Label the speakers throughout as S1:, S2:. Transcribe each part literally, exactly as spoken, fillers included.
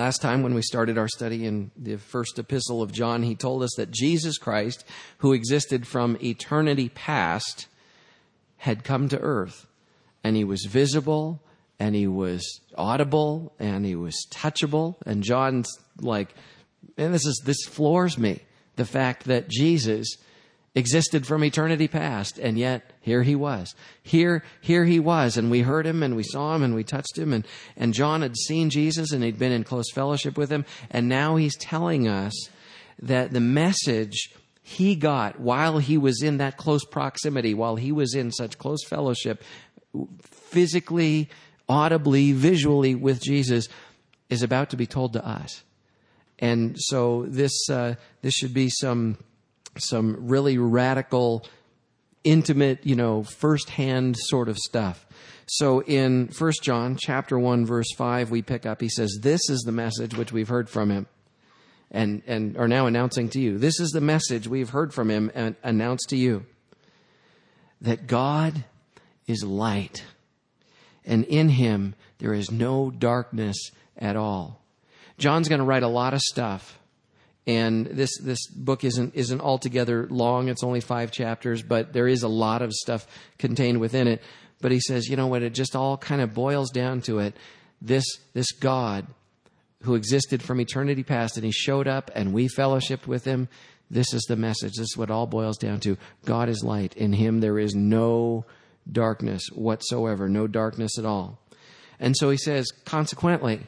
S1: Last time when we started our study in the first epistle of John, he told us that Jesus Christ, who existed from eternity past, had come to earth. And he was visible, and he was audible, and he was touchable. And John's like, and this is this floors me, the fact that Jesus existed from eternity past, and yet here he was. Here, here he was, and we heard him, and we saw him, and we touched him, and, and John had seen Jesus, and he'd been in close fellowship with him, and now he's telling us that the message he got while he was in that close proximity, while he was in such close fellowship, physically, audibly, visually with Jesus, is about to be told to us. And so this uh, this should be some some really radical, intimate, you know, firsthand sort of stuff. So in First John chapter one, verse five, we pick up, he says, "This is the message which we've heard from him and, and are now announcing to you. This is the message we've heard from him and announced to you, that God is light, and in him there is no darkness at all." John's going to write a lot of stuff. And this this book isn't isn't altogether long. It's only five chapters, but there is a lot of stuff contained within it. But he says, you know what, it just all kind of boils down to it. This this God who existed from eternity past, and he showed up and we fellowshiped with him. This is the message. This is what it all boils down to. God is light. In him there is no darkness whatsoever, no darkness at all. And so he says, consequently,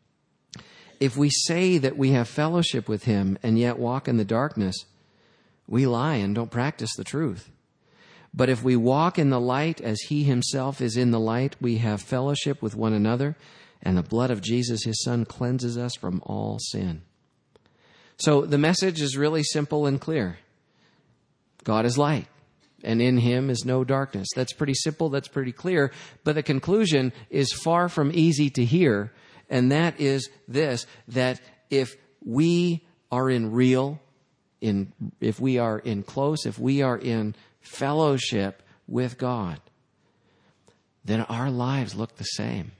S1: if we say that we have fellowship with him and yet walk in the darkness, we lie and don't practice the truth. But if we walk in the light as he himself is in the light, we have fellowship with one another, and the blood of Jesus, his son, cleanses us from all sin. So the message is really simple and clear. God is light, and in him is no darkness. That's pretty simple, that's pretty clear, but the conclusion is far from easy to hear. And that is this, that if we are in real, in if we are in close, if we are in fellowship with God, then our lives look the same.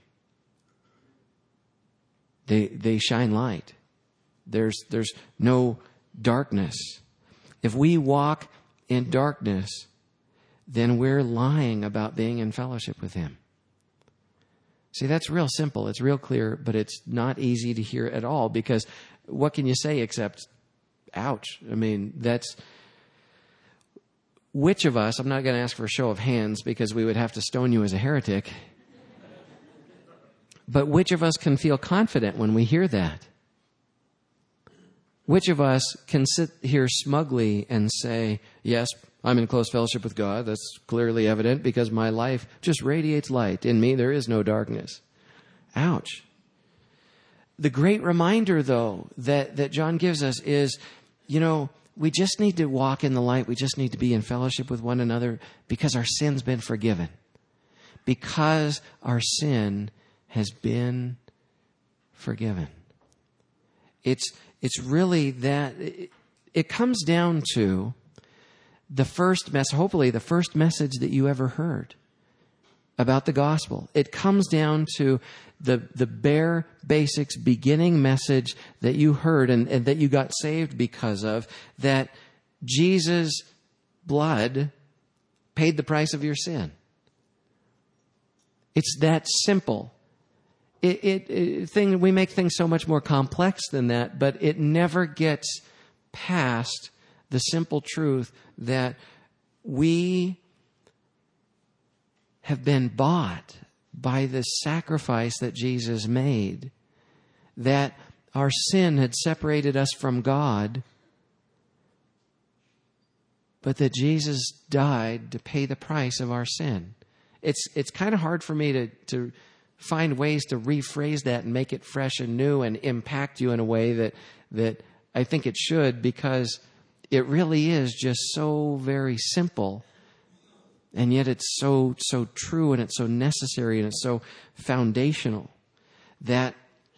S1: They they shine light. There's there's no darkness. If we walk in darkness, then we're lying about being in fellowship with him. See, that's real simple. It's real clear, but it's not easy to hear at all, because what can you say except, ouch? I mean, that's, which of us, I'm not going to ask for a show of hands because we would have to stone you as a heretic, but which of us can feel confident when we hear that? Which of us can sit here smugly and say, yes, I'm in close fellowship with God. That's clearly evident because my life just radiates light. In me, there is no darkness. Ouch. The great reminder, though, that, that John gives us is, you know, we just need to walk in the light. We just need to be in fellowship with one another because our sin's been forgiven. Because our sin has been forgiven. It's, it's really that, it, it comes down to the first message, hopefully the first message that you ever heard about the gospel. It comes down to the the bare basics beginning message that you heard and, and that you got saved because of, that Jesus' blood paid the price of your sin. It's that simple. It, it, it thing we make things so much more complex than that, but it never gets past the simple truth that we have been bought by the sacrifice that Jesus made, that our sin had separated us from God, but that Jesus died to pay the price of our sin. It's it's kind of hard for me to, to find ways to rephrase that and make it fresh and new and impact you in a way that that I think it should, because it really is just so very simple, and yet it's so so true, and it's so necessary, and it's so foundational, that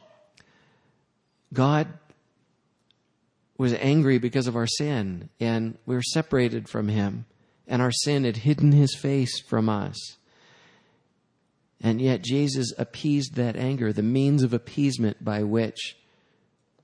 S1: God was angry because of our sin, and we were separated from him, and our sin had hidden his face from us. And yet Jesus appeased that anger, the means of appeasement by which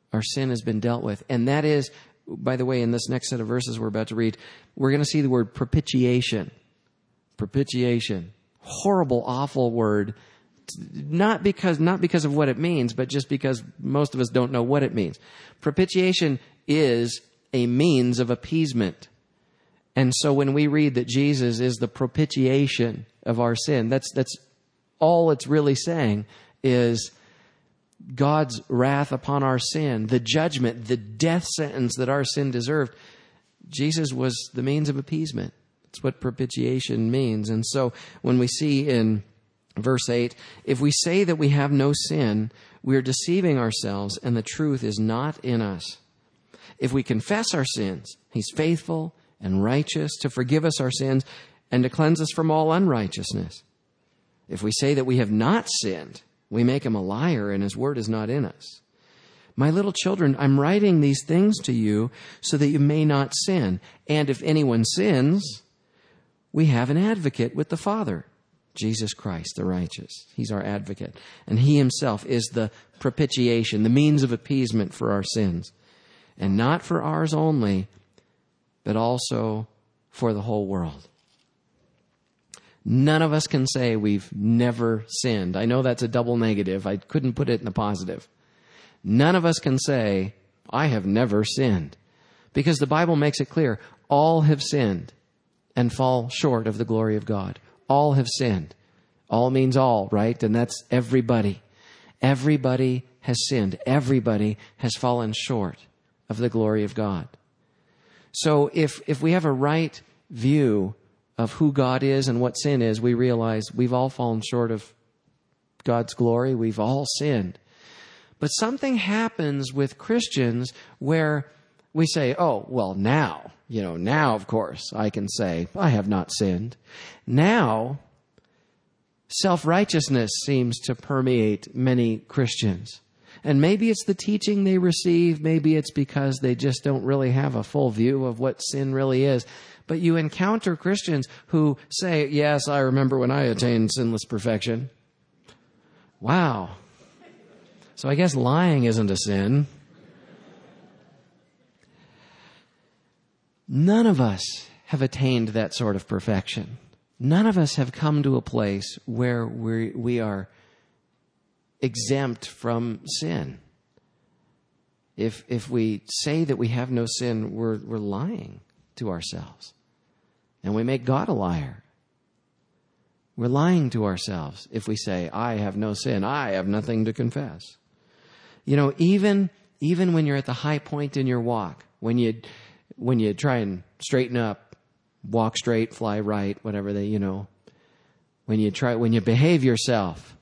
S1: Our sin has been dealt with. And that is, by the way, in this next set of verses we're about to read, we're going to see the word propitiation. Propitiation. Horrible, awful word. Not because, not because of what it means, but just because most of us don't know what it means. Propitiation is a means of appeasement. And so when we read that Jesus is the propitiation of our sin, that's, that's all it's really saying is God's wrath upon our sin, the judgment, the death sentence that our sin deserved. Jesus was the means of appeasement. That's what propitiation means. And so when we see in verse eight, if we say that we have no sin, we are deceiving ourselves and the truth is not in us. If we confess our sins, he's faithful and righteous to forgive us our sins and to cleanse us from all unrighteousness. If we say that we have not sinned, we make him a liar and his word is not in us. My little children, I'm writing these things to you so that you may not sin. And if anyone sins, we have an advocate with the Father, Jesus Christ, the righteous. He's our advocate. And he himself is the propitiation, the means of appeasement for our sins. And not for ours only, but also for the whole world. None of us can say we've never sinned. I know that's a double negative. I couldn't put it in a positive. None of us can say, I have never sinned. Because the Bible makes it clear, all have sinned and fall short of the glory of God. All have sinned. All means all, right? And that's everybody. Everybody has sinned. Everybody has fallen short of the glory of God. So if if we have a right view of who God is and what sin is, we realize we've all fallen short of God's glory. We've all sinned. But something happens with Christians where we say, oh, well, now, you know, now, of course, I can say, I have not sinned. Now, self-righteousness seems to permeate many Christians. And maybe it's the teaching they receive. Maybe it's because they just don't really have a full view of what sin really is. But you encounter Christians who say, yes, I remember when I attained sinless perfection. Wow. So I guess lying isn't a sin. None of us have attained that sort of perfection. None of us have come to a place where we we are exempt from sin. If if we say that we have no sin, we're we're lying to ourselves. And we make God a liar. We're lying to ourselves if we say, I have no sin, I have nothing to confess. You know, even even when you're at the high point in your walk, when you when you try and straighten up, walk straight, fly right, whatever they, you know, when you try when you behave yourself,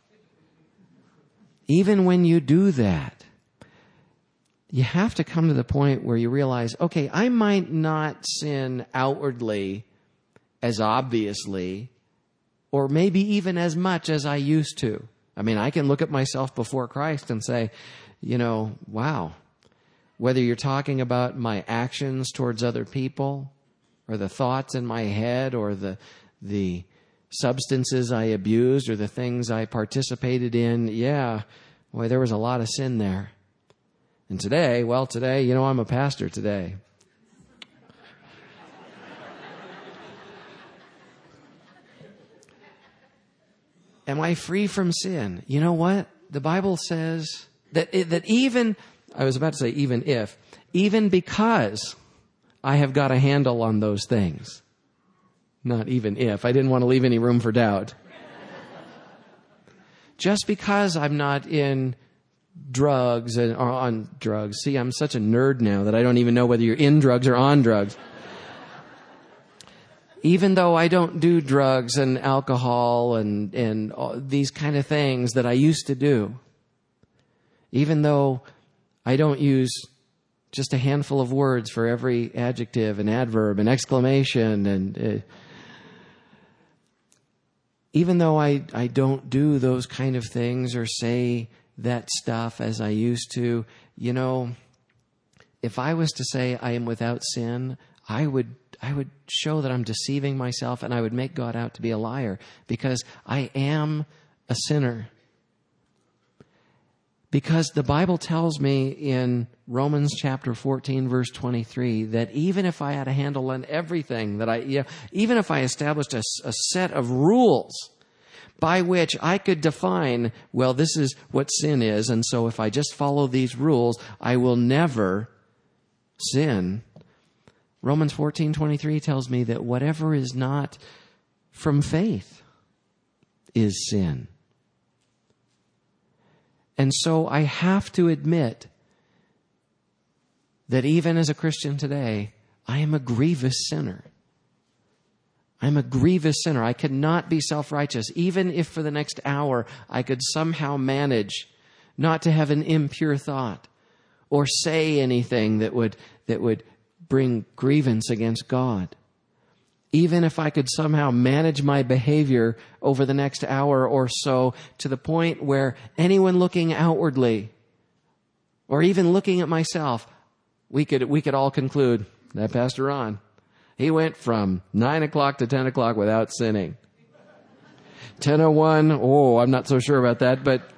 S1: even when you do that, you have to come to the point where you realize, okay, I might not sin outwardly as obviously, or maybe even as much as I used to. I mean, I can look at myself before Christ and say, you know, wow, whether you're talking about my actions towards other people, or the thoughts in my head, or the the substances I abused, or the things I participated in, yeah, boy, there was a lot of sin there. And today, well, today, you know, I'm a pastor today. Am I free from sin? You know what? The Bible says that that even, I was about to say even if, even because I have got a handle on those things. Not even if. I didn't want to leave any room for doubt. Just because I'm not in drugs and or on drugs. See, I'm such a nerd now that I don't even know whether you're in drugs or on drugs. Even though I don't do drugs and alcohol and, and these kind of things that I used to do, even though I don't use just a handful of words for every adjective and adverb and exclamation, and uh, even though I, I don't do those kind of things or say that stuff as I used to, you know, if I was to say I am without sin, I would I would show that I'm deceiving myself, and I would make God out to be a liar, because I am a sinner. Because the Bible tells me in Romans chapter fourteen, verse twenty-three, that even if I had a handle on everything, that I, you know, even if I established a, a set of rules by which I could define, well, this is what sin is, and so if I just follow these rules, I will never sin. Romans fourteen twenty-three tells me that whatever is not from faith is sin. And so I have to admit that even as a Christian today, I am a grievous sinner. I'm a grievous sinner. I cannot be self-righteous, even if for the next hour I could somehow manage not to have an impure thought or say anything that would that would bring grievance against God. Even if I could somehow manage my behavior over the next hour or so to the point where anyone looking outwardly or even looking at myself, we could we could all conclude that Pastor Ron, he went from nine o'clock to ten o'clock without sinning. ten oh one, oh, I'm not so sure about that, but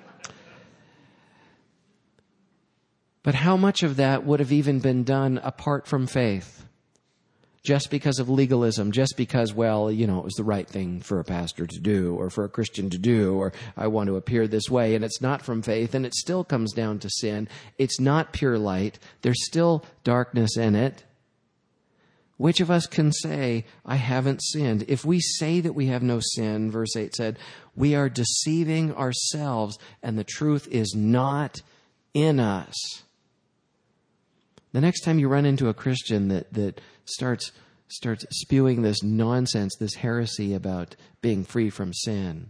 S1: but how much of that would have even been done apart from faith? Just because of legalism, just because, well, you know, it was the right thing for a pastor to do or for a Christian to do, or I want to appear this way, and it's not from faith, and it still comes down to sin. It's not pure light. There's still darkness in it. Which of us can say, I haven't sinned? If we say that we have no sin, verse eight said, we are deceiving ourselves, and the truth is not in us. The next time you run into a Christian that, that starts starts spewing this nonsense, this heresy about being free from sin,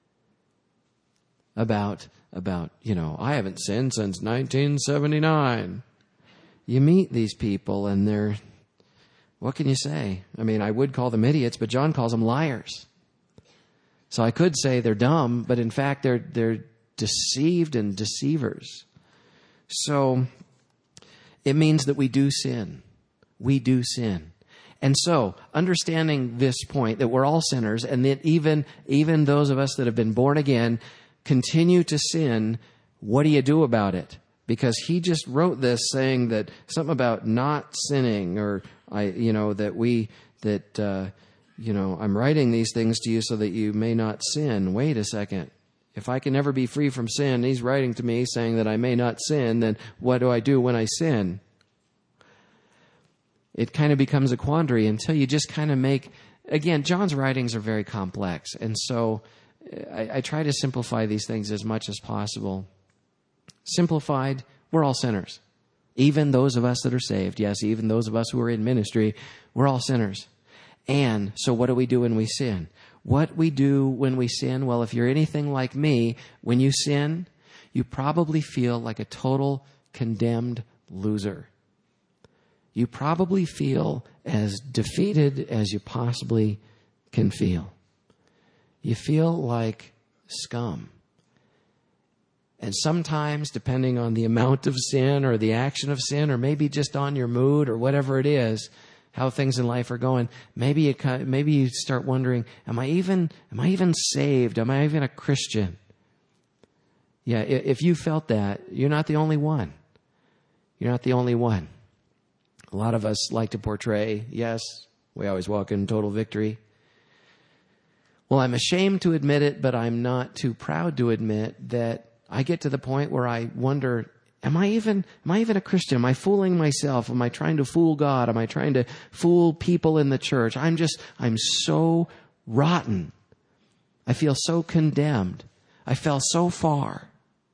S1: about, about you know, I haven't sinned since nineteen seventy-nine. You meet these people and they're, what can you say? I mean, I would call them idiots, but John calls them liars. So I could say they're dumb, but in fact they're they're deceived and deceivers. So it means that we do sin. We do sin. And so, understanding this point, that we're all sinners, and that even, even those of us that have been born again continue to sin, what do you do about it? Because he just wrote this saying that something about not sinning, or, I, you know, that we, that, uh, you know, I'm writing these things to you so that you may not sin. Wait a second. If I can never be free from sin, he's writing to me saying that I may not sin, then what do I do when I sin? It kind of becomes a quandary until you just kind of make, again, John's writings are very complex. And so I, I try to simplify these things as much as possible. Simplified, we're all sinners. Even those of us that are saved, yes, even those of us who are in ministry, we're all sinners. And so what do we do when we sin? What we do when we sin, well, if you're anything like me, when you sin, you probably feel like a total condemned loser. You probably feel as defeated as you possibly can feel. You feel like scum. And sometimes, depending on the amount of sin or the action of sin, or maybe just on your mood or whatever it is, how things in life are going, maybe you maybe you start wondering, am I even am I even saved? Am I even a Christian? Yeah, if you felt that, you're not the only one. You're not the only one. A lot of us like to portray, yes, we always walk in total victory. Well, I'm ashamed to admit it, but I'm not too proud to admit that I get to the point where I wonder, am I even, am I even a Christian? Am I fooling myself? Am I trying to fool God? Am I trying to fool people in the church? I'm just, I'm so rotten. I feel so condemned. I fell so far.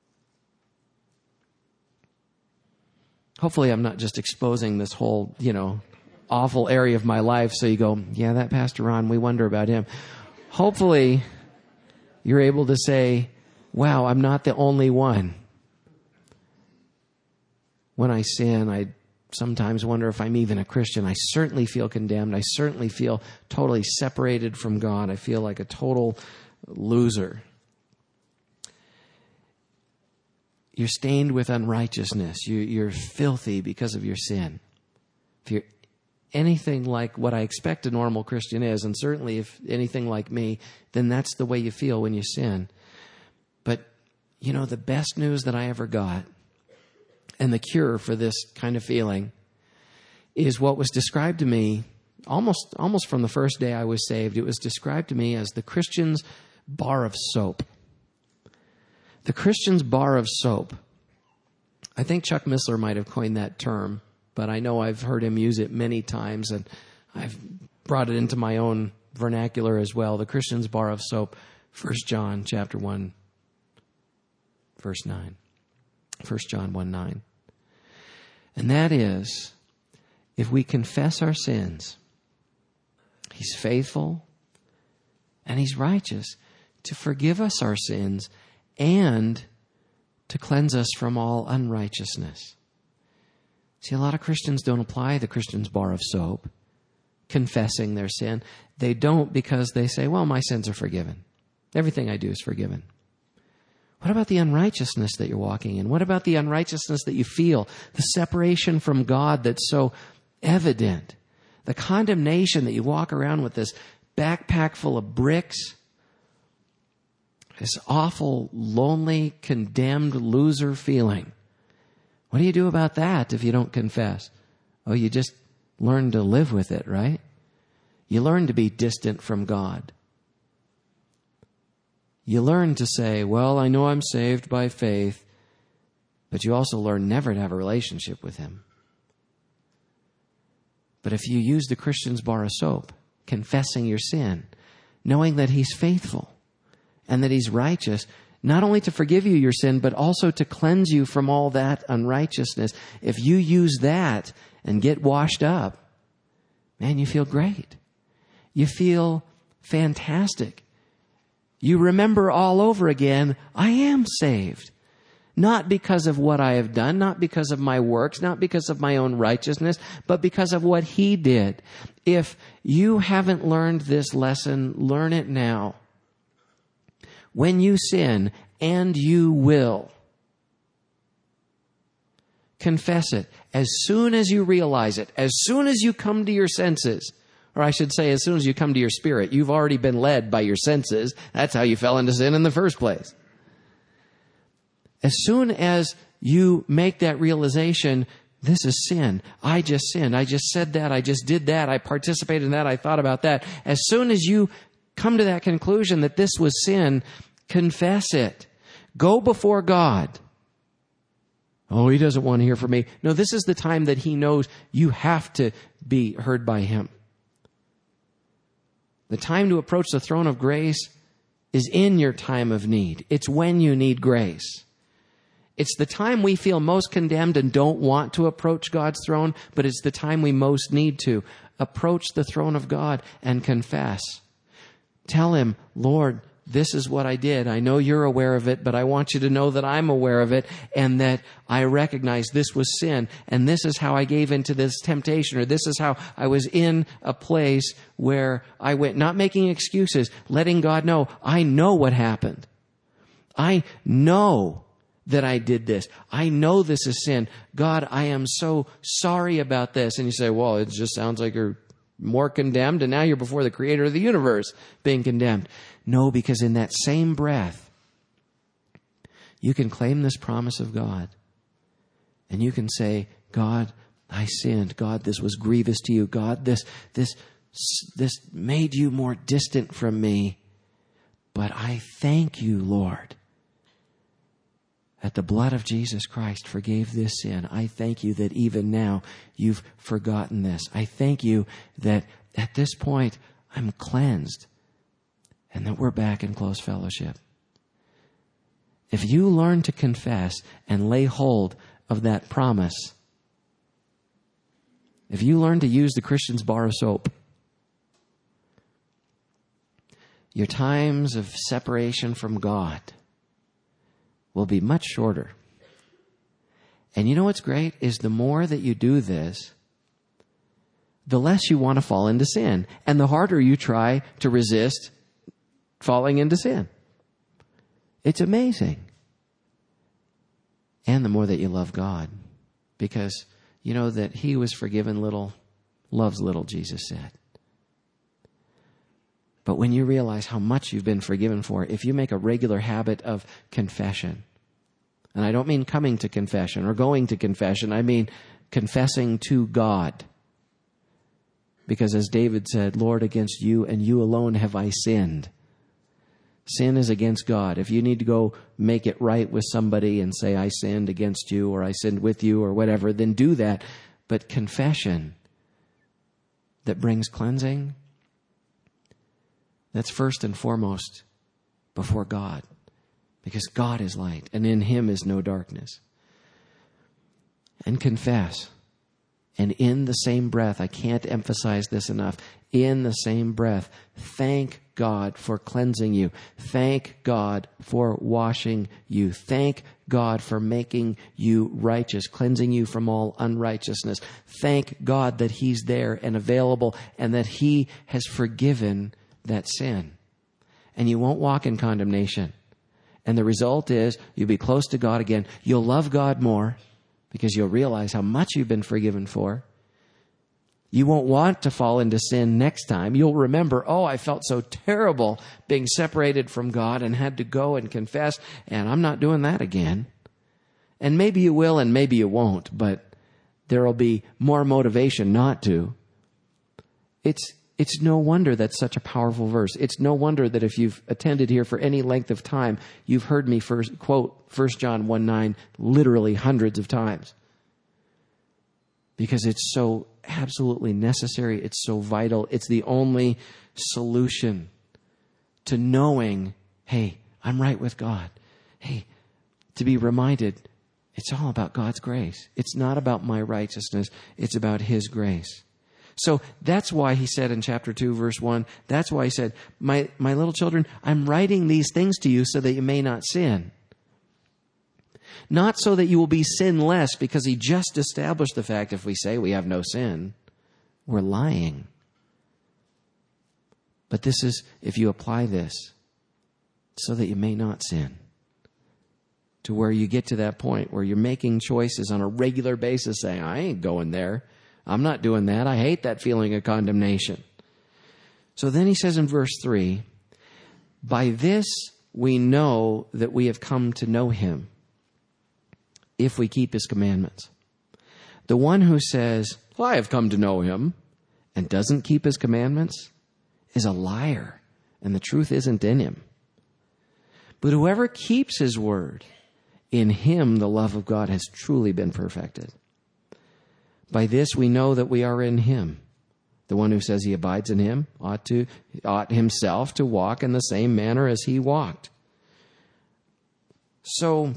S1: Hopefully I'm not just exposing this whole, you know, awful area of my life so you go, yeah, that Pastor Ron, we wonder about him. Hopefully you're able to say, wow, I'm not the only one. When I sin, I sometimes wonder if I'm even a Christian. I certainly feel condemned. I certainly feel totally separated from God. I feel like a total loser. You're stained with unrighteousness. You, you're filthy because of your sin. If you're anything like what I expect a normal Christian is, and certainly if anything like me, then that's the way you feel when you sin. But you know, the best news that I ever got and the cure for this kind of feeling is what was described to me almost almost from the first day I was saved. It was described to me as the Christian's bar of soap. The Christian's bar of soap. I think Chuck Missler might have coined that term, but I know I've heard him use it many times, and I've brought it into my own vernacular as well. The Christian's bar of soap, First John chapter one, verse nine. First John one nine. And that is, if we confess our sins, He's faithful and He's righteous to forgive us our sins and to cleanse us from all unrighteousness. See, a lot of Christians don't apply the Christian's bar of soap, confessing their sin. They don't because they say, well, my sins are forgiven. Everything I do is forgiven. What about the unrighteousness that you're walking in? What about the unrighteousness that you feel? The separation from God that's so evident. The condemnation that you walk around with this backpack full of bricks. This awful, lonely, condemned loser feeling. What do you do about that if you don't confess? Oh, you just learn to live with it, right? You learn to be distant from God. You learn to say, well, I know I'm saved by faith, but you also learn never to have a relationship with Him. But if you use the Christian's bar of soap, confessing your sin, knowing that He's faithful and that He's righteous, not only to forgive you your sin, but also to cleanse you from all that unrighteousness, if you use that and get washed up, man, you feel great. You feel fantastic. You remember all over again, I am saved. Not because of what I have done, not because of my works, not because of my own righteousness, but because of what He did. If you haven't learned this lesson, learn it now. When you sin, and you will, confess it as soon as you realize it, as soon as you come to your senses. Or I should say, as soon as you come to your spirit. You've already been led by your senses. That's how you fell into sin in the first place. As soon as you make that realization, this is sin. I just sinned. I just said that. I just did that. I participated in that. I thought about that. As soon as you come to that conclusion that this was sin, confess it. Go before God. Oh, He doesn't want to hear from me. No, this is the time that He knows you have to be heard by Him. The time to approach the throne of grace is in your time of need. It's when you need grace. It's the time we feel most condemned and don't want to approach God's throne, but it's the time we most need to approach the throne of God and confess. Tell Him, Lord, this is what I did. I know You're aware of it, but I want You to know that I'm aware of it and that I recognize this was sin and this is how I gave into this temptation, or this is how I was in a place where I went, not making excuses, letting God know, I know what happened. I know that I did this. I know this is sin. God, I am so sorry about this. And you say, well, it just sounds like you're more condemned, and now you're before the Creator of the universe being condemned. No, because in that same breath, you can claim this promise of God. And you can say, God, I sinned. God, this was grievous to You. God, this, this, this made You more distant from me. But I thank You, Lord, that the blood of Jesus Christ forgave this sin. I thank You that even now You've forgotten this. I thank You that at this point I'm cleansed and that we're back in close fellowship. If you learn to confess and lay hold of that promise, if you learn to use the Christian's bar of soap, your times of separation from God will be much shorter. And you know what's great is the more that you do this, the less you want to fall into sin, and the harder you try to resist falling into sin. It's amazing. And the more that you love God, because you know that He who was forgiven little loves little, Jesus said. But when you realize how much you've been forgiven for, if you make a regular habit of confession, And I don't mean coming to confession or going to confession. I mean confessing to God. Because as David said, Lord, against you and you alone have I sinned. Sin is against God. If you need to go make it right with somebody and say, I sinned against you or I sinned with you or whatever, then do that. But confession that brings cleansing, that's first and foremost before God. Because God is light and in him is no darkness. And confess. And in the same breath, I can't emphasize this enough, in the same breath, thank God for cleansing you. Thank God for washing you. Thank God for making you righteous, cleansing you from all unrighteousness. Thank God that he's there and available and that he has forgiven that sin. And you won't walk in condemnation. And the result is you'll be close to God again. You'll love God more because you'll realize how much you've been forgiven for. You won't want to fall into sin next time. You'll remember, oh, I felt so terrible being separated from God and had to go and confess, and I'm not doing that again. And maybe you will and maybe you won't, but there'll be more motivation not to. It's It's no wonder that's such a powerful verse. It's no wonder that if you've attended here for any length of time, you've heard me first quote First John one nine literally hundreds of times. Because it's so absolutely necessary. It's so vital. It's the only solution to knowing, hey, I'm right with God. Hey, to be reminded, it's all about God's grace. It's not about my righteousness. It's about his grace. So that's why he said in chapter two, verse one, that's why he said, my, my little children, I'm writing these things to you so that you may not sin. Not so that you will be sinless, because he just established the fact if we say we have no sin, we're lying. But this is, if you apply this, so that you may not sin. To where you get to that point where you're making choices on a regular basis saying, I ain't going there. I'm not doing that. I hate that feeling of condemnation. So then he says in verse three, by this we know that we have come to know him, if we keep his commandments. The one who says, well, I have come to know him, and doesn't keep his commandments is a liar, and the truth isn't in him. But whoever keeps his word, in him the love of God has truly been perfected. By this we know that we are in him. The one who says he abides in him ought to ought himself to walk in the same manner as he walked. So,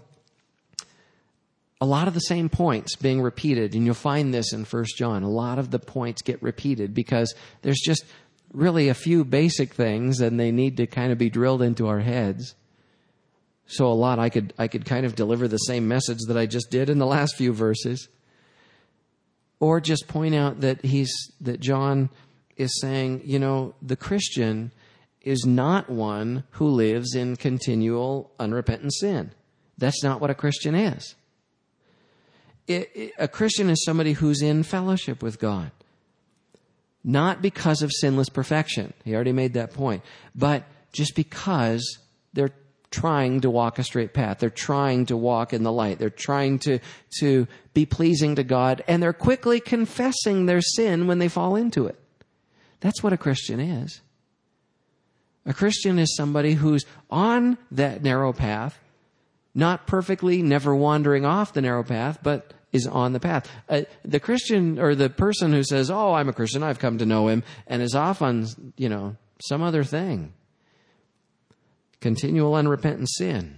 S1: a lot of the same points being repeated, and you'll find this in First John. A lot of the points get repeated because there's just really a few basic things, and they need to kind of be drilled into our heads. So a lot, I could I could kind of deliver the same message that I just did in the last few verses. Or just point out that he's that John is saying, you know, the Christian is not one who lives in continual unrepentant sin. That's not what a Christian is. It, it, a Christian is somebody who's in fellowship with God. Not because of sinless perfection. He already made that point. But just because they're trying to walk a straight path. They're trying to walk in the light. They're trying to, to be pleasing to God, and they're quickly confessing their sin when they fall into it. That's what a Christian is. A Christian is somebody who's on that narrow path, not perfectly, never wandering off the narrow path, but is on the path. Uh, the Christian, or the person who says, oh, I'm a Christian, I've come to know him, and is off on, you know, some other thing. Continual unrepentant sin.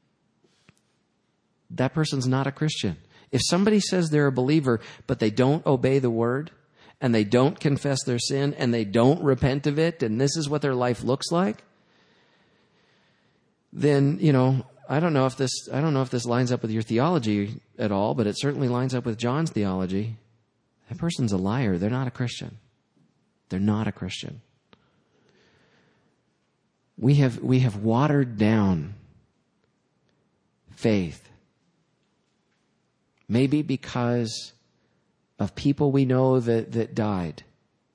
S1: That person's not a Christian. If somebody says they're a believer, but they don't obey the word, and they don't confess their sin, and they don't repent of it, and this is what their life looks like, then, you know, I don't know if this, I don't know if this lines up with your theology at all, but it certainly lines up with John's theology. That person's a liar. They're not a Christian. They're not a Christian. We have we have watered down faith. Maybe because of people we know that, that died.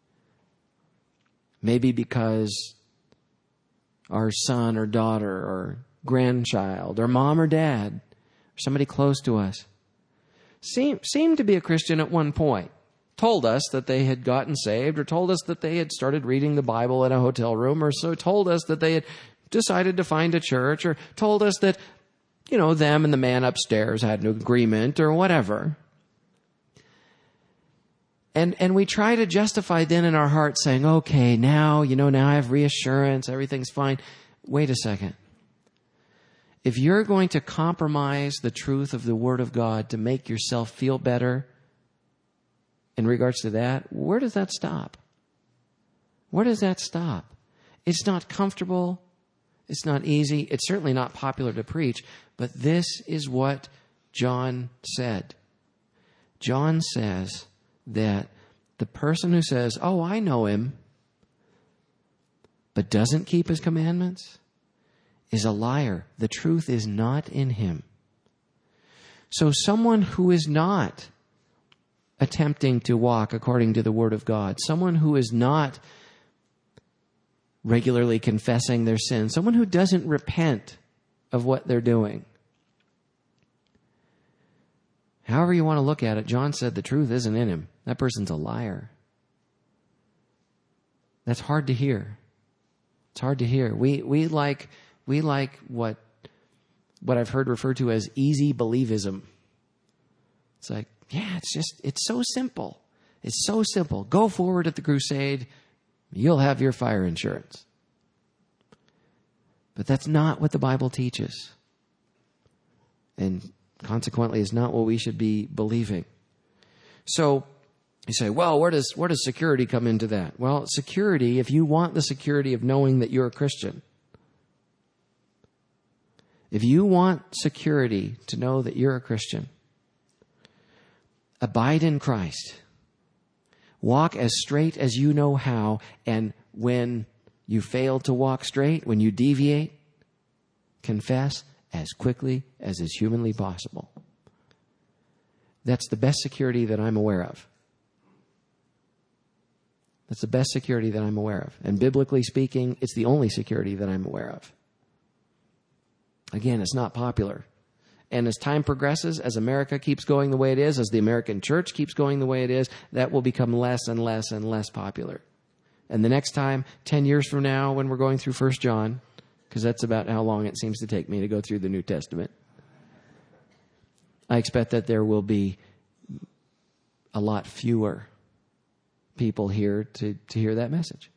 S1: Maybe because our son or daughter or grandchild or mom or dad somebody close to us, seem, seemed to be a Christian at one point, told us that they had gotten saved, or told us that they had started reading the Bible in a hotel room, or so told us that they had decided to find a church, or told us that, you know, them and the man upstairs had an agreement, or whatever. And and we try to justify then in our heart saying, okay, now, you know, now I have reassurance, everything's fine. Wait a second. If you're going to compromise the truth of the Word of God to make yourself feel better in regards to that, where does that stop? Where does that stop? It's not comfortable. It's not easy. It's certainly not popular to preach. But this is what John said. John says that the person who says, oh, I know him, but doesn't keep his commandments, is a liar. The truth is not in him. So someone who is not attempting to walk according to the Word of God, someone who is not regularly confessing their sins, someone who doesn't repent of what they're doing, however you want to look at it, John said the truth isn't in him. That person's a liar. That's hard to hear. It's hard to hear. We we like we like what what I've heard referred to as easy believism. It's like, yeah, it's just it's so simple. It's so simple. Go forward at the crusade, you'll have your fire insurance. But that's not what the Bible teaches. And consequently, is not what we should be believing. So you say, well, where does where does security come into that? Well, security, if you want the security of knowing that you're a Christian, if you want security to know that you're a Christian, abide in Christ. Walk as straight as you know how, and when you fail to walk straight, when you deviate, confess as quickly as is humanly possible. That's the best security that I'm aware of. That's the best security that I'm aware of. And biblically speaking, it's the only security that I'm aware of. Again, it's not popular. And as time progresses, as America keeps going the way it is, as the American church keeps going the way it is, that will become less and less and less popular. And the next time, ten years from now, when we're going through First John, because that's about how long it seems to take me to go through the New Testament, I expect that there will be a lot fewer people here to, to hear that message.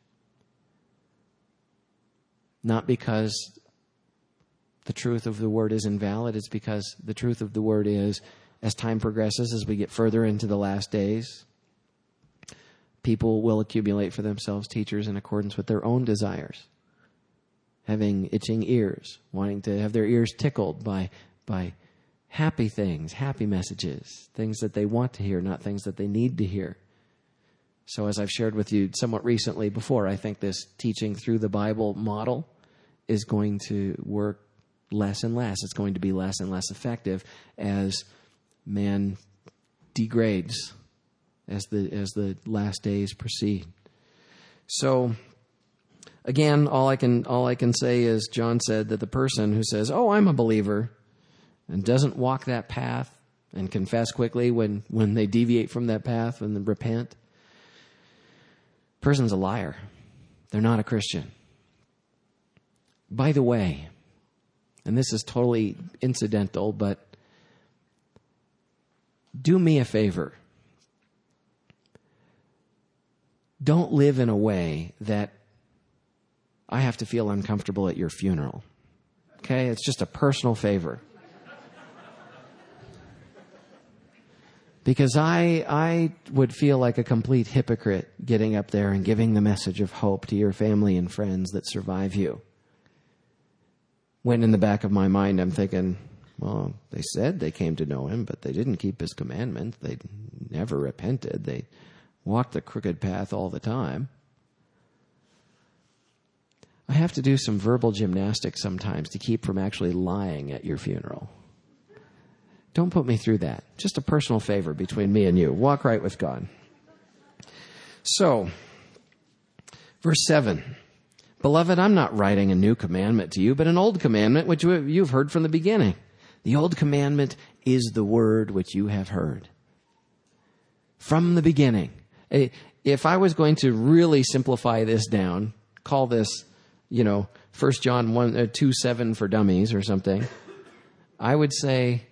S1: Not because the truth of the Word is invalid. It's because the truth of the Word is, as time progresses, as we get further into the last days, people will accumulate for themselves teachers in accordance with their own desires, having itching ears, wanting to have their ears tickled by by happy things, happy messages, things that they want to hear, not things that they need to hear. So as I've shared with you somewhat recently before, I think this teaching through the Bible model is going to work less and less. It's going to be less and less effective as man degrades, as the as the last days proceed. So again, all I can all I can say is John said that the person who says, "Oh, I'm a believer," and doesn't walk that path and confess quickly when, when they deviate from that path and then repent, person's a liar. They're not a Christian. By the way, and this is totally incidental, but do me a favor. Don't live in a way that I have to feel uncomfortable at your funeral. Okay? It's just a personal favor. Because I I would feel like a complete hypocrite getting up there and giving the message of hope to your family and friends that survive you. When in the back of my mind I'm thinking, well, they said they came to know him, but they didn't keep his commandments. They never repented. They walked the crooked path all the time. I have to do some verbal gymnastics sometimes to keep from actually lying at your funeral. Don't put me through that. Just a personal favor between me and you. Walk right with God. So, verse seven. Beloved, I'm not writing a new commandment to you, but an old commandment which you've heard from the beginning. The old commandment is the word which you have heard. From the beginning. If I was going to really simplify this down, call this, you know, First John one, uh, two seven for dummies or something, I would say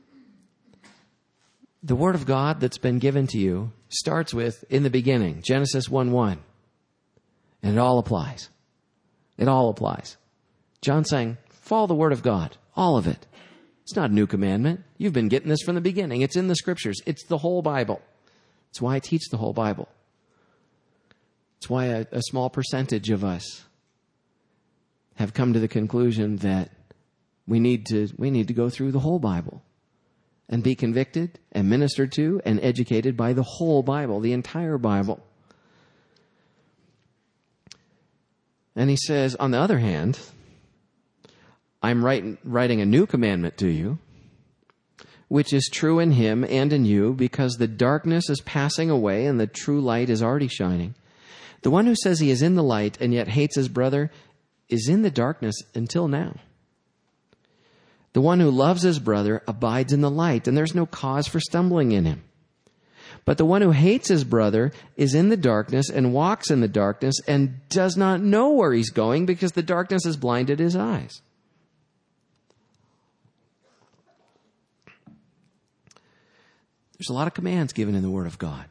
S1: the word of God that's been given to you starts with, in the beginning, Genesis one one. And it all applies. It all applies. John's saying, follow the word of God. All of it. It's not a new commandment. You've been getting this from the beginning. It's in the scriptures. It's the whole Bible. That's why I teach the whole Bible. It's why a, a small percentage of us have come to the conclusion that we need to we need to go through the whole Bible and be convicted and ministered to and educated by the whole Bible, the entire Bible. And he says, on the other hand, I'm writing, writing a new commandment to you, which is true in him and in you, because the darkness is passing away and the true light is already shining. The one who says he is in the light and yet hates his brother is in the darkness until now. The one who loves his brother abides in the light, and there's no cause for stumbling in him. But the one who hates his brother is in the darkness and walks in the darkness and does not know where he's going because the darkness has blinded his eyes. There's a lot of commands given in the Word of God.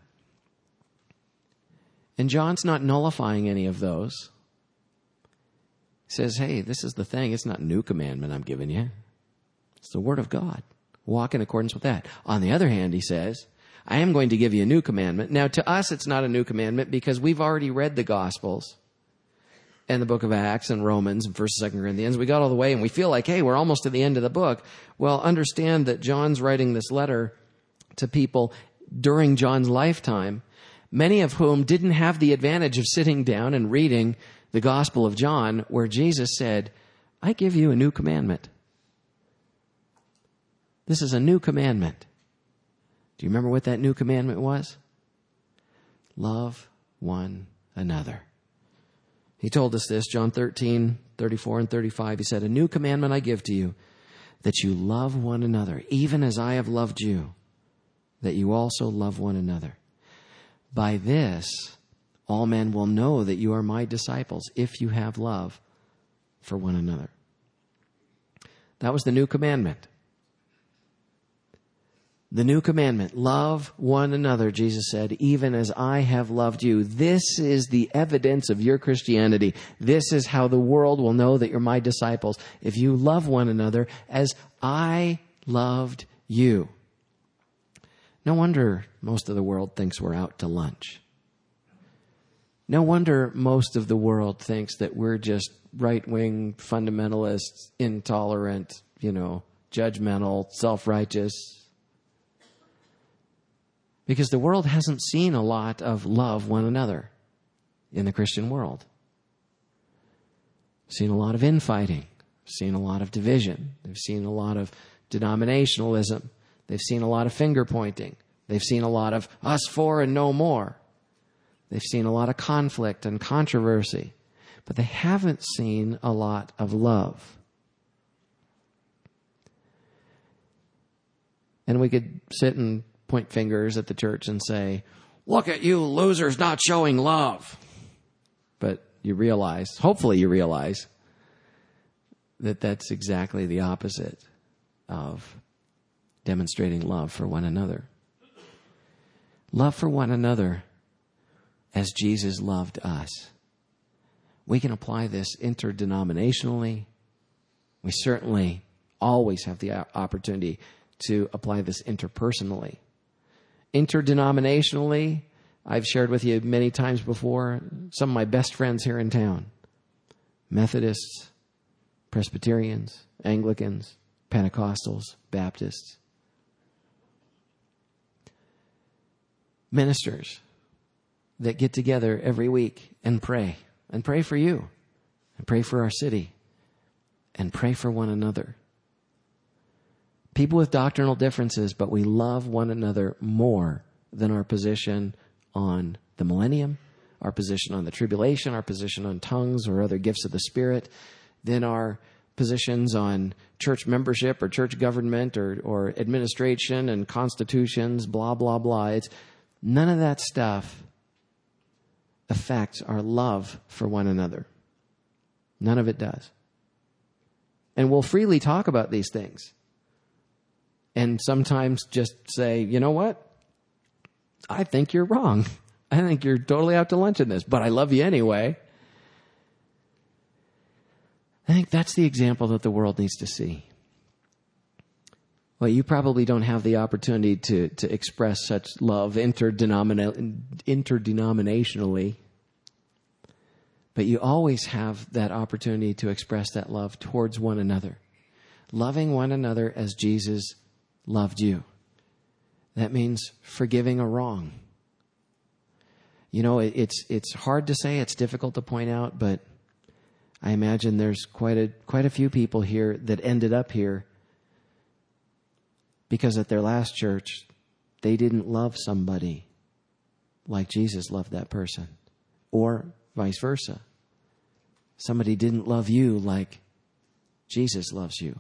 S1: And John's not nullifying any of those. He says, hey, this is the thing. It's not a new commandment I'm giving you. It's the Word of God. Walk in accordance with that. On the other hand, he says, I am going to give you a new commandment. Now, to us, it's not a new commandment because we've already read the Gospels and the book of Acts and Romans and First and Second Corinthians. We got all the way and we feel like, hey, we're almost to the end of the book. Well, understand that John's writing this letter to people during John's lifetime, many of whom didn't have the advantage of sitting down and reading the Gospel of John, where Jesus said, I give you a new commandment. This is a new commandment. Do you remember what that new commandment was? Love one another. He told us this, John thirteen, thirty-four and thirty-five. He said, a new commandment I give to you, that you love one another, even as I have loved you, that you also love one another. By this, all men will know that you are my disciples, if you have love for one another. That was the new commandment. The new commandment, love one another, Jesus said, even as I have loved you. This is the evidence of your Christianity. This is how the world will know that you're my disciples, if you love one another as I loved you. No wonder most of the world thinks we're out to lunch. No wonder most of the world thinks that we're just right-wing fundamentalists, intolerant, you know, judgmental, self-righteous. Because the world hasn't seen a lot of love one another in the Christian world. Seen a lot of infighting. Seen a lot of division. They've seen a lot of denominationalism. They've seen a lot of finger pointing. They've seen a lot of us for and no more. They've seen a lot of conflict and controversy. But they haven't seen a lot of love. And we could sit and point fingers at the church and say, look at you losers not showing love. But you realize, hopefully you realize, that that's exactly the opposite of demonstrating love for one another. Love for one another as Jesus loved us. We can apply this interdenominationally. We certainly always have the opportunity to apply this interpersonally. Interdenominationally, I've shared with you many times before, some of my best friends here in town. Methodists, Presbyterians, Anglicans, Pentecostals, Baptists. Ministers that get together every week and pray. And pray for you. And pray for our city. And pray for one another. People with doctrinal differences, but we love one another more than our position on the millennium, our position on the tribulation, our position on tongues or other gifts of the Spirit, than our positions on church membership or church government or, or administration and constitutions, blah, blah, blah. It's none of that stuff affects our love for one another. None of it does. And we'll freely talk about these things. And sometimes just say, you know what? I think you're wrong. I think you're totally out to lunch in this, but I love you anyway. I think that's the example that the world needs to see. Well, you probably don't have the opportunity to, to express such love interdenomina- interdenominationally, but you always have that opportunity to express that love towards one another. Loving one another as Jesus loved you. That means forgiving a wrong. You know, it, it's it's hard to say, it's difficult to point out, but I imagine there's quite a quite a few people here that ended up here because at their last church, they didn't love somebody like Jesus loved that person, or vice versa. Somebody didn't love you like Jesus loves you.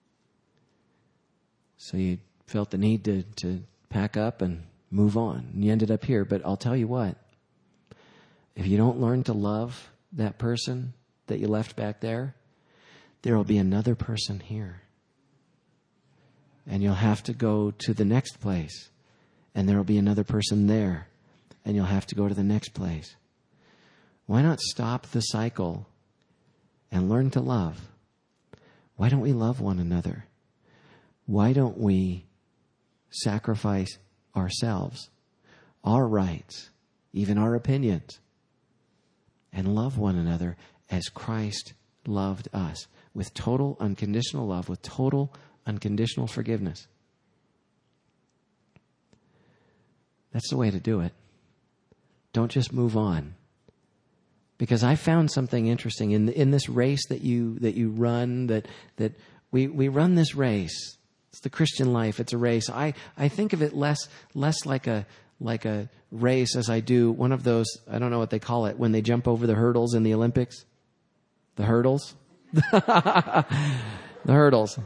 S1: So you felt the need to, to pack up and move on. And you ended up here. But I'll tell you what, if you don't learn to love that person that you left back there, there will be another person here. And you'll have to go to the next place. And there will be another person there. And you'll have to go to the next place. Why not stop the cycle and learn to love? Why don't we love one another? Why don't we sacrifice ourselves, our rights, even our opinions, and love one another as Christ loved us, with total unconditional love, with total unconditional forgiveness? That's the way to do it. Don't just move on. Because I found something interesting in in this race that you that you run, that that we, we run this race. It's the Christian life. It's a race. I, I think of it less less like a like a race as I do one of those, I don't know what they call it, when they jump over the hurdles in the Olympics. The hurdles? The hurdles.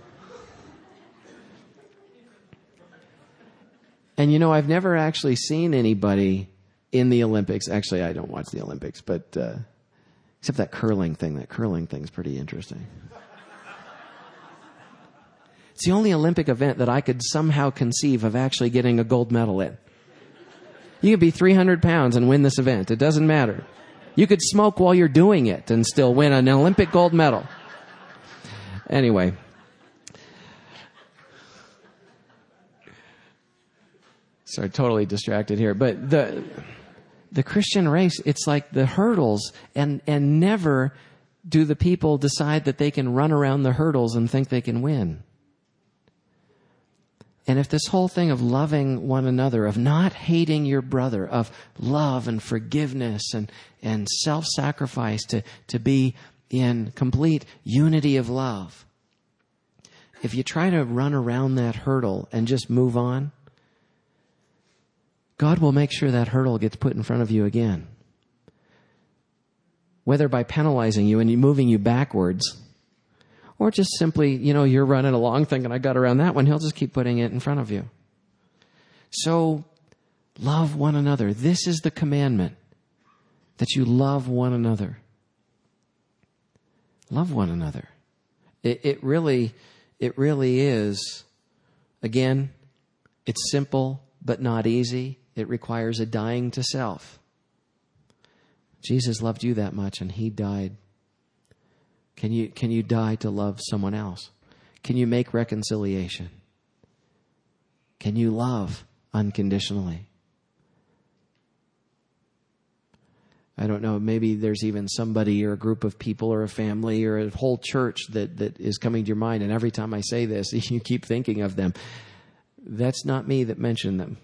S1: And you know, I've never actually seen anybody in the Olympics. Actually, I don't watch the Olympics, but uh, except that curling thing. That curling thing's pretty interesting. It's the only Olympic event that I could somehow conceive of actually getting a gold medal in. You could be three hundred pounds and win this event. It doesn't matter. You could smoke while you're doing it and still win an Olympic gold medal. Anyway. Sorry, totally distracted here. But the the Christian race, it's like the hurdles, and, and never do the people decide that they can run around the hurdles and think they can win. And if this whole thing of loving one another, of not hating your brother, of love and forgiveness and, and self-sacrifice to, to be in complete unity of love, if you try to run around that hurdle and just move on, God will make sure that hurdle gets put in front of you again. Whether by penalizing you and moving you backwards, or just simply, you know, you're running along thinking, I got around that one. He'll just keep putting it in front of you. So, love one another. This is the commandment, that you love one another. Love one another. It, it really, it really is, again, it's simple but not easy. It requires a dying to self. Jesus loved you that much, and he died. Can you, can you die to love someone else? Can you make reconciliation? Can you love unconditionally? I don't know, maybe there's even somebody or a group of people or a family or a whole church that, that is coming to your mind, and every time I say this, you keep thinking of them. That's not me that mentioned them.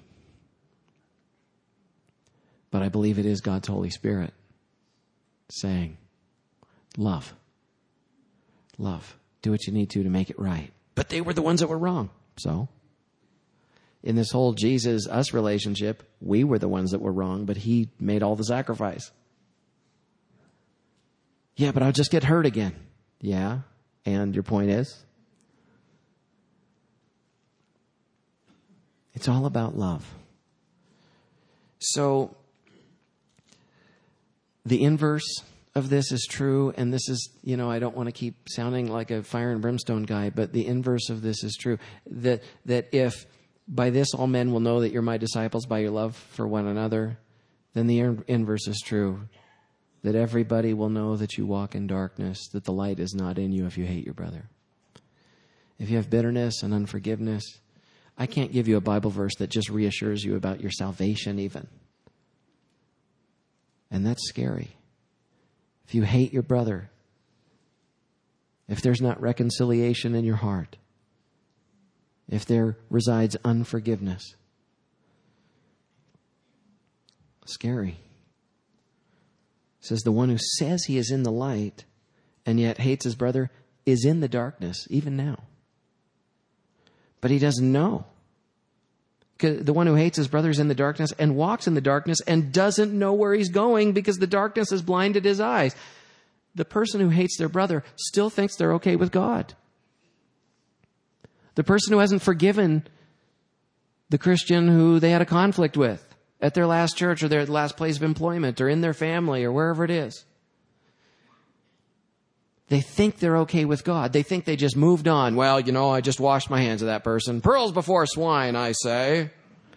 S1: But I believe it is God's Holy Spirit saying, love. Love. Do what you need to to make it right. But they were the ones that were wrong. So, in this whole Jesus-us relationship, we were the ones that were wrong, but he made all the sacrifice. Yeah, but I'll just get hurt again. Yeah, And your point is? It's all about love. So, the inverse of this is true, and this is, you know, I don't want to keep sounding like a fire and brimstone guy, but the inverse of this is true. That that if by this all men will know that you're my disciples by your love for one another, then the inverse is true. That everybody will know that you walk in darkness, that the light is not in you if you hate your brother. If you have bitterness and unforgiveness, I can't give you a Bible verse that just reassures you about your salvation even. And that's scary. If you hate your brother, if there's not reconciliation in your heart, if there resides unforgiveness, scary. It says the one who says he is in the light and yet hates his brother is in the darkness, even now. But he doesn't know. The one who hates his brother is in the darkness and walks in the darkness and doesn't know where he's going because the darkness has blinded his eyes. The person who hates their brother still thinks they're okay with God. The person who hasn't forgiven the Christian who they had a conflict with at their last church or their last place of employment or in their family or wherever it is. They think they're okay with God. They think they just moved on. Well, you know, I just washed my hands of that person. Pearls before swine, I say.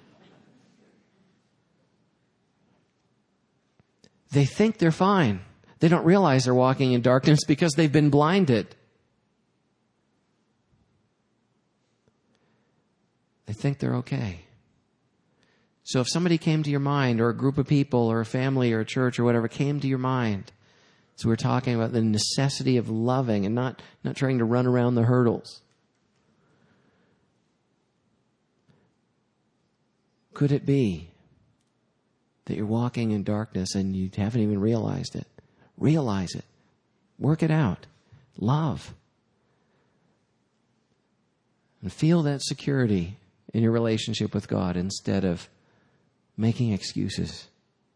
S1: They think they're fine. They don't realize they're walking in darkness because they've been blinded. They think they're okay. So if somebody came to your mind, or a group of people, or a family, or a church, or whatever came to your mind, so we're talking about the necessity of loving and not, not trying to run around the hurdles. Could it be that you're walking in darkness and you haven't even realized it? Realize it. Work it out. Love. And feel that security in your relationship with God instead of making excuses.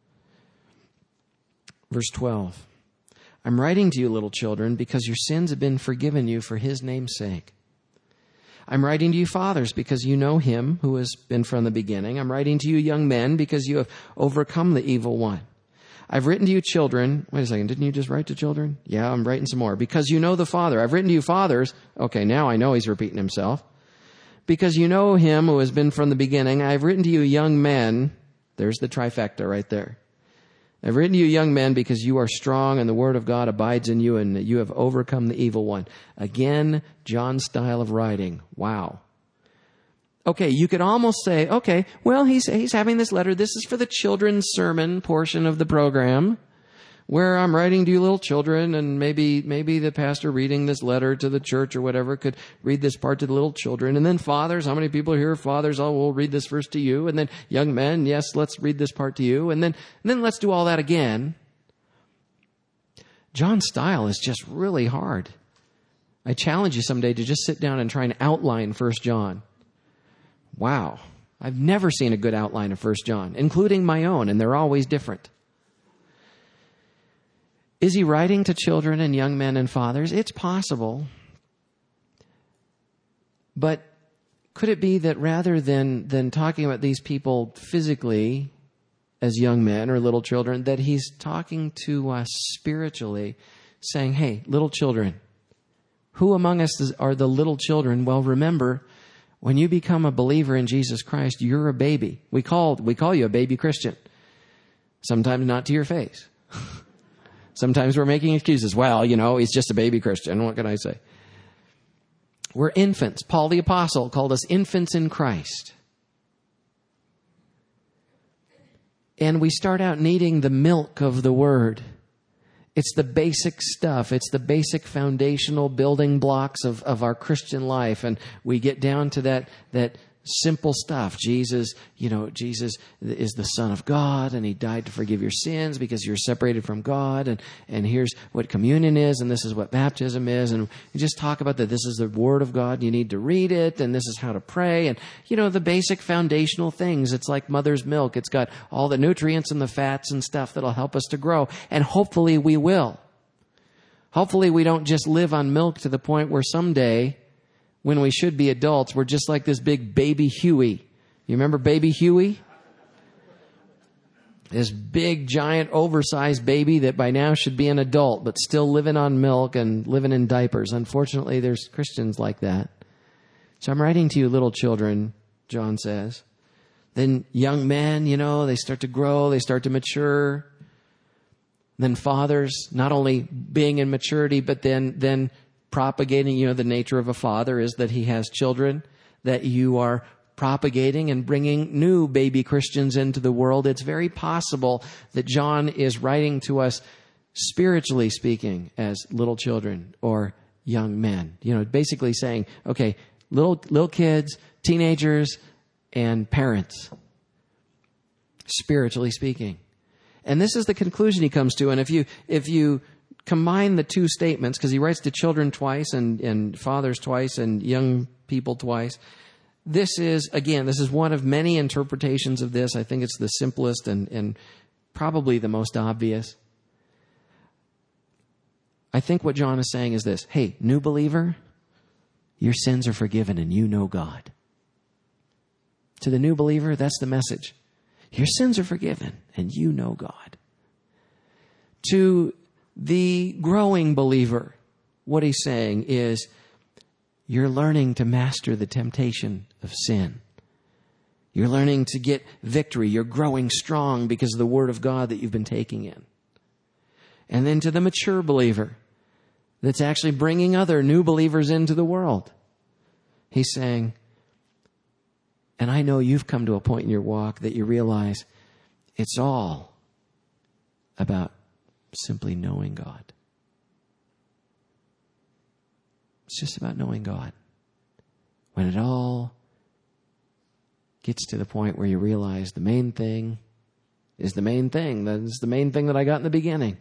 S1: Verse twelve. I'm writing to you, little children, because your sins have been forgiven you for his name's sake. I'm writing to you, fathers, because you know him who has been from the beginning. I'm writing to you, young men, because you have overcome the evil one. I've written to you, children. Wait a second. Didn't you just write to children? Yeah, I'm writing some more. Because you know the Father. I've written to you, fathers. Okay, now I know he's repeating himself. Because you know him who has been from the beginning. I've written to you, young men. There's the trifecta right there. I've written to you, young men, because you are strong and the word of God abides in you and you have overcome the evil one. Again, John's style of writing. Wow. Okay, you could almost say, okay, well, he's he's having this letter. This is for the children's sermon portion of the program, where I'm writing to you, little children, and maybe maybe the pastor reading this letter to the church or whatever could read this part to the little children. And then fathers, how many people here are fathers? Oh, we'll read this verse to you. And then young men, yes, let's read this part to you. And then and then let's do all that again. John's style is just really hard. I challenge you someday to just sit down and try and outline First John. Wow. I've never seen a good outline of First John, including my own, and they're always different. Is he writing to children and young men and fathers? It's possible. But could it be that rather than, than talking about these people physically as young men or little children, that he's talking to us spiritually, saying, hey, little children, who among us are the little children? Well, remember, when you become a believer in Jesus Christ, you're a baby. We call, we call you a baby Christian. Sometimes not to your face. Sometimes we're making excuses. Well, you know, he's just a baby Christian. What can I say? We're infants. Paul the Apostle called us infants in Christ. And we start out needing the milk of the Word. It's the basic stuff. It's the basic foundational building blocks of, of our Christian life. And we get down to that, that simple stuff. Jesus, you know, Jesus is the Son of God and he died to forgive your sins because you're separated from God. And, and here's what communion is and this is what baptism is. And we just talk about that this is the Word of God. You need to read it and this is how to pray. And, you know, the basic foundational things. It's like mother's milk. It's got all the nutrients and the fats and stuff that'll help us to grow. And hopefully we will. Hopefully we don't just live on milk to the point where someday, when we should be adults, we're just like this big baby Huey. You remember baby Huey? This big, giant, oversized baby that by now should be an adult, but still living on milk and living in diapers. Unfortunately, there's Christians like that. So I'm writing to you, little children, John says. Then young men, you know, they start to grow, they start to mature. Then fathers, not only being in maturity, but then, then propagating, you know, the nature of a father is that he has children, that you are propagating and bringing new baby Christians into the world. It's very possible that John is writing to us, spiritually speaking, as little children or young men. You know, basically saying, okay, little little kids, teenagers, and parents, spiritually speaking. And this is the conclusion he comes to. And if you if you combine the two statements, because he writes to children twice and, and fathers twice and young people twice, this is, again, this is one of many interpretations of this. I think it's the simplest and, and probably the most obvious. I think what John is saying is this: hey, new believer, your sins are forgiven and you know God. To the new believer, that's the message. Your sins are forgiven and you know God. To the growing believer, what he's saying is, you're learning to master the temptation of sin. You're learning to get victory. You're growing strong because of the Word of God that you've been taking in. And then to the mature believer that's actually bringing other new believers into the world, he's saying, and I know you've come to a point in your walk that you realize it's all about simply knowing God. It's just about knowing God. When it all gets to the point where you realize the main thing is the main thing. That's the main thing that I got in the beginning.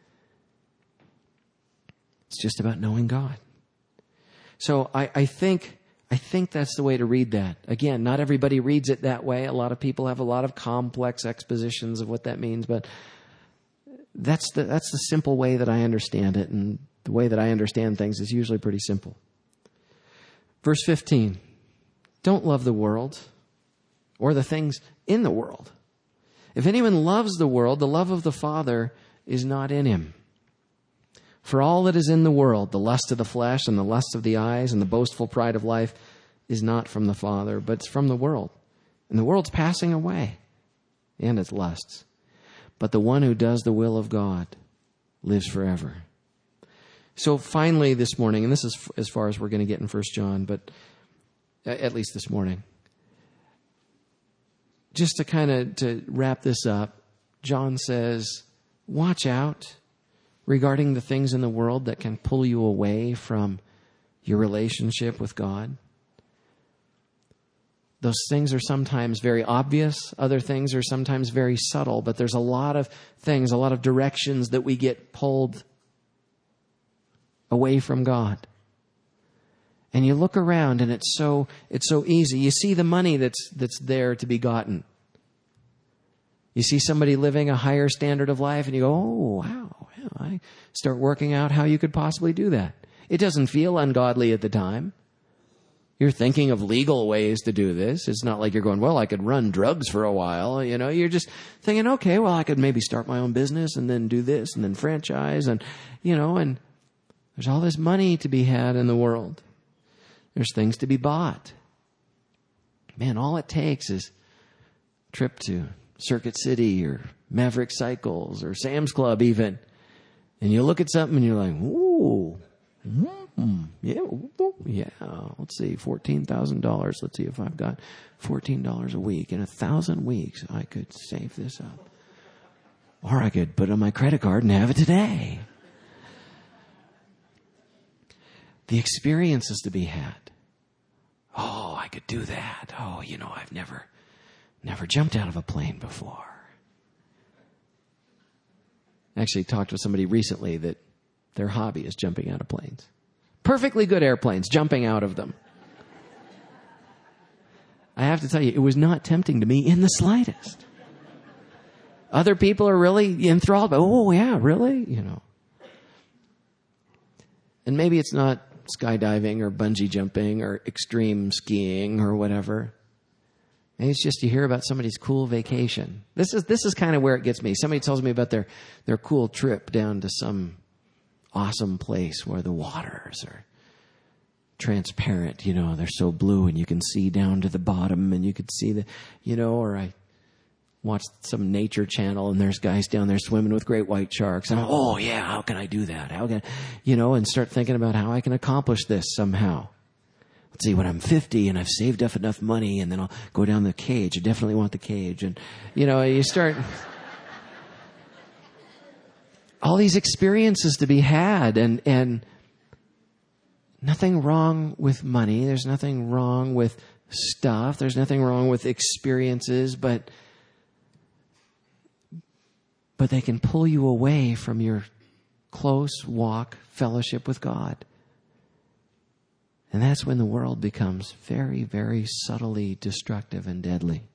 S1: It's just about knowing God. So I, I think I think that's the way to read that. Again, not everybody reads it that way. A lot of people have a lot of complex expositions of what that means, but that's the that's the simple way that I understand it, and the way that I understand things is usually pretty simple. Verse fifteen, don't love the world or the things in the world. If anyone loves the world, the love of the Father is not in him. For all that is in the world, the lust of the flesh and the lust of the eyes and the boastful pride of life, is not from the Father, but it's from the world. And the world's passing away and its lusts. But the one who does the will of God lives forever. So finally this morning, and this is as far as we're going to get in First John, but at least this morning, just to kind of to wrap this up, John says, watch out regarding the things in the world that can pull you away from your relationship with God. Those things are sometimes very obvious. Other things are sometimes very subtle, but there's a lot of things, a lot of directions that we get pulled away from God. And you look around and it's so it's so easy. You see the money that's that's there to be gotten. You see somebody living a higher standard of life and you go, oh, wow, yeah, I start working out how you could possibly do that. It doesn't feel ungodly at the time. You're thinking of legal ways to do this. It's not like you're going, well, I could run drugs for a while. You know, you're just thinking, okay, well, I could maybe start my own business and then do this and then franchise and, you know, and there's all this money to be had in the world. There's things to be bought. Man, all it takes is a trip to Circuit City or Maverick Cycles or Sam's Club even. And you look at something and you're like, ooh, mm, yeah, ooh, yeah. Let's see, fourteen thousand dollars. Let's see if I've got fourteen dollars a week. In a thousand weeks, I could save this up. Or I could put it on my credit card and have it today. The experiences to be had. Oh, I could do that. Oh, you know, I've never, never jumped out of a plane before. I actually talked with somebody recently that their hobby is jumping out of planes. Perfectly good airplanes, jumping out of them. I have to tell you, it was not tempting to me in the slightest. Other people are really enthralled by, oh, yeah, really? You know. And maybe it's not skydiving or bungee jumping or extreme skiing or whatever. Maybe it's just you hear about somebody's cool vacation. This is this is kind of where it gets me. Somebody tells me about their, their cool trip down to some awesome place where the waters are transparent, you know, they're so blue and you can see down to the bottom and you could see the, you know, or I watched some nature channel and there's guys down there swimming with great white sharks. And I'm, oh yeah, how can I do that? How can, I, you know, and start thinking about how I can accomplish this somehow. Let's see, when I'm fifty and I've saved up enough money and then I'll go down the cage. I definitely want the cage. And, you know, you start all these experiences to be had and, and nothing wrong with money. There's nothing wrong with stuff. There's nothing wrong with experiences, but but they can pull you away from your close walk, fellowship with God. And that's when the world becomes very, very subtly destructive and deadly.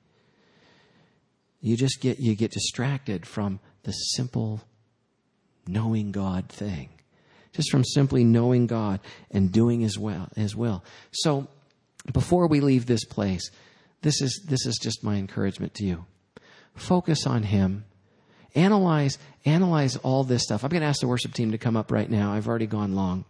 S1: You just get, you get distracted from the simple knowing God thing. Just from simply knowing God and doing His will, His will. So, before we leave this place, this is, this is just my encouragement to you. Focus on Him. Analyze, analyze all this stuff. I'm going to ask the worship team to come up right now. I've already gone long.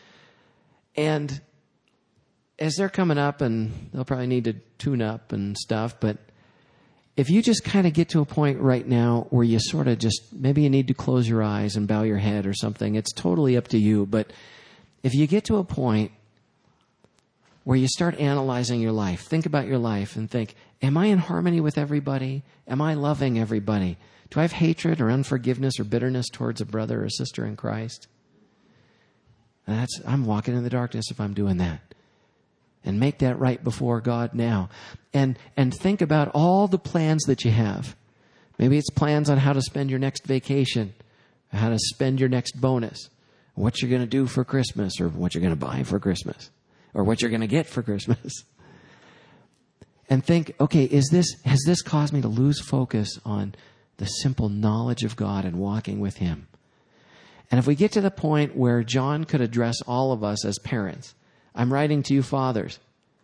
S1: And as they're coming up, and they'll probably need to tune up and stuff, but if you just kind of get to a point right now where you sort of just, maybe you need to close your eyes and bow your head or something, it's totally up to you. But if you get to a point where you start analyzing your life, think about your life and think, am I in harmony with everybody? Am I loving everybody? Do I have hatred or unforgiveness or bitterness towards a brother or sister in Christ? And that's, I'm walking in the darkness if I'm doing that. And make that right before God now. And and think about all the plans that you have. Maybe it's plans on how to spend your next vacation, how to spend your next bonus, what you're going to do for Christmas, or what you're going to buy for Christmas, or what you're going to get for Christmas. And think, okay, is this has this caused me to lose focus on the simple knowledge of God and walking with Him? And if we get to the point where John could address all of us as parents, I'm writing to you fathers.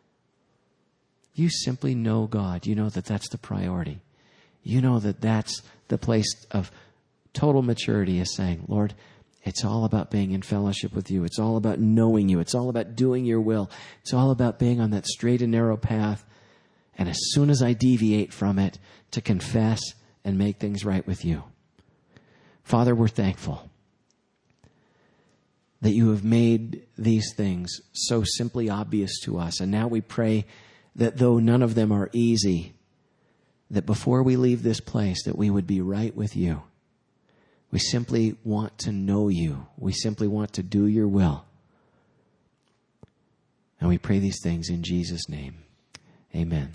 S1: You simply know God. You know that that's the priority. You know that that's the place of total maturity, is saying, Lord, it's all about being in fellowship with you. It's all about knowing you. It's all about doing your will. It's all about being on that straight and narrow path. And as soon as I deviate from it, to confess and make things right with you. Father, we're thankful that you have made these things so simply obvious to us. And now we pray that though none of them are easy, that before we leave this place, that we would be right with you. We simply want to know you. We simply want to do your will. And we pray these things in Jesus' name. Amen.